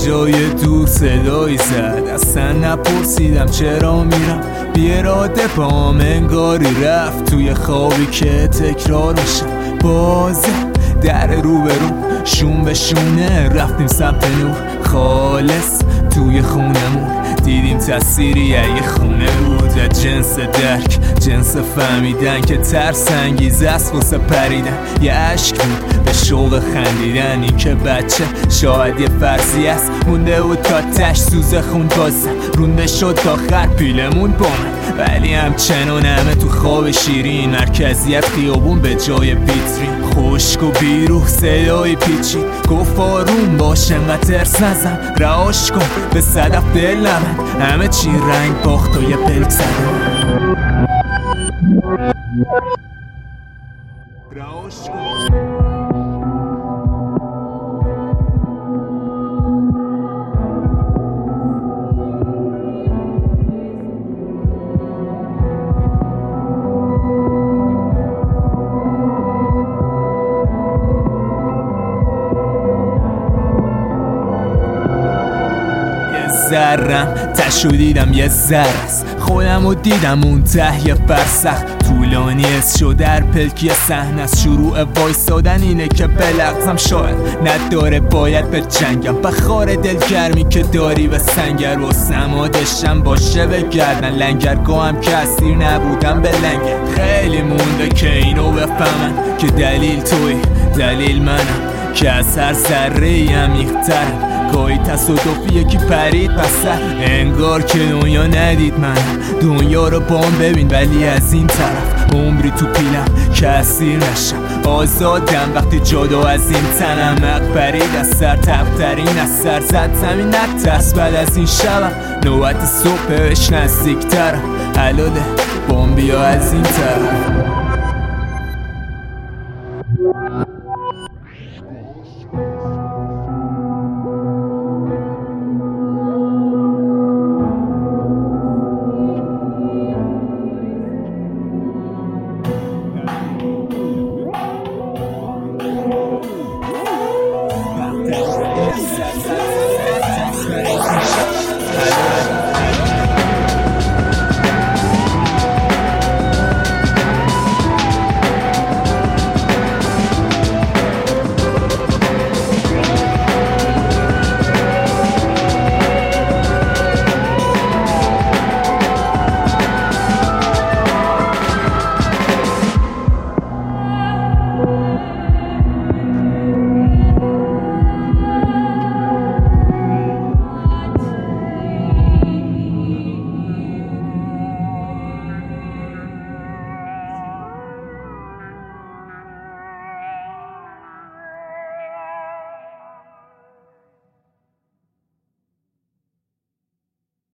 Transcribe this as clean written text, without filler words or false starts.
جای دور صدایی زد، اصلا نپرسیدم چرا میرم، بی اراده پام انگاری رفت توی خوابی که تکرار میشه. بازه در روبرو شون به شونه رفتیم سمت نور، خالص توی خونمون دیدیم تصویری یه خونه بود. جنس درک، جنس فهمیدن که ترس انگیزه است واسه پریدن، یه عشق بود به شوق خندیدن. این که بچه شاید یه فرضی است، مونده بود تا تش سوز خون بازم رونده شد آخر پیلمون با من. ولی همچنان همه تو خواب شیرین، مرکزیت خیابون به جای ویترین. خشک و بیروح صدای پیچید گفت آروم باش انقدر ترس نزن، رهاش کن به صدف دل نبند، همه چی رنگ باخت و یه پلک زده. رهاش کن. ذرم تشو دیدم یه ذرست، خودم رو دیدم اون ته یه فرسخ طولانی از شو در پلکی صحنه است. شروع وایسادن اینه که بلغزم، شاید نداره باید به جنگم، بخار دلگرمی که داری به سنگر و سمادشم باشه به گردن. لنگرگاهم که اسیر نبودم به لنگر، خیلی مونده که اینو بفهمن که دلیل توی دلیل منم، که از هر ذره‌ای عمیق‌ترم. گاهی تصادفی یکی پرید وسط، انگار که دنیا ندید من، دنیا رو با هم ببین ولی از این طرف. عمری تو پیلم که اسیر نشم، آزادم وقتی جدا از این تنم. عقل پرید از سر تبترین از سر زد زمین، نترس بعد از این شبم نوبت صبحش نزدیکترم. حلاله بام بیا از این طرف.